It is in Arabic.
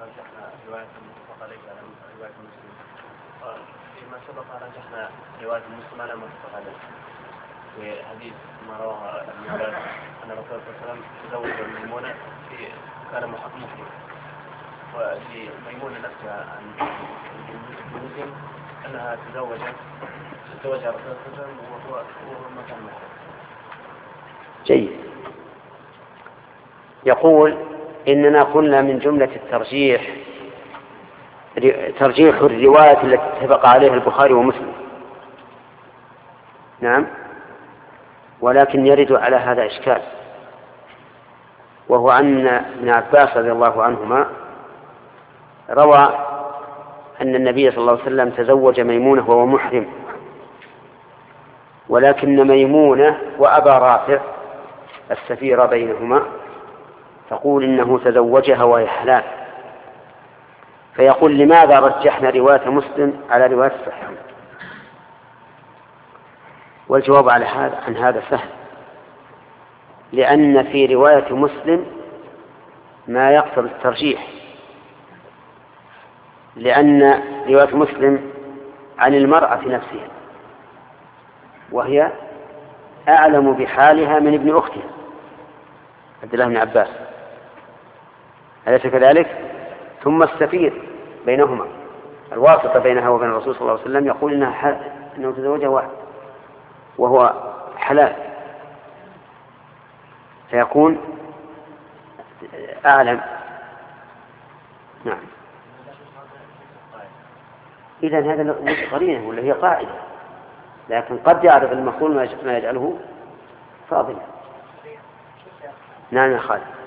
رجحنا رواية المتفق عليه على رواية مسلم، فيما سبق رجحنا رواية مسلم على المتفق عليه في حديث ما رواه ابن عباس أن الرسول صلى الله عليه وسلم تزوج ميمونة في كان محرم، وفي ميمونة نفسها عن مسلم أنها تزوجها الرسول صلى الله عليه وسلم وهو مكان محرم. جيد. يقول إننا قلنا من جملة الترجيح ترجيح الرواية التي اتفق عليها البخاري ومسلم. نعم، ولكن يرد على هذا إشكال، وهو أن ابن عباس رضي الله عنهما روى أن النبي صلى الله عليه وسلم تزوج ميمونة وهو محرم، ولكن ميمونة وأبا رافع السفير بينهما تقول إنه تزوجها وهي حلال، فيقول لماذا رجحنا رواية مسلم على رواية الصحيحين؟ والجواب على عن هذا سهل، لأن في رواية مسلم ما يقتضي الترجيح، لأن رواية مسلم عن المرأة نفسها، وهي أعلم بحالها من ابن أختها عبد الله بن عباس، أليس كذلك؟ ثم السفير بينهما الواسطة بينها وبين الرسول صلى الله عليه وسلم يقول إنه تزوجها واحد وهو حلال، فيكون أعلم. نعم. إذن هذا مش قرينة ولا هي قاعدة، لكن قد يعرف المقول ما يجعله فاضلا. نعم يا خالد.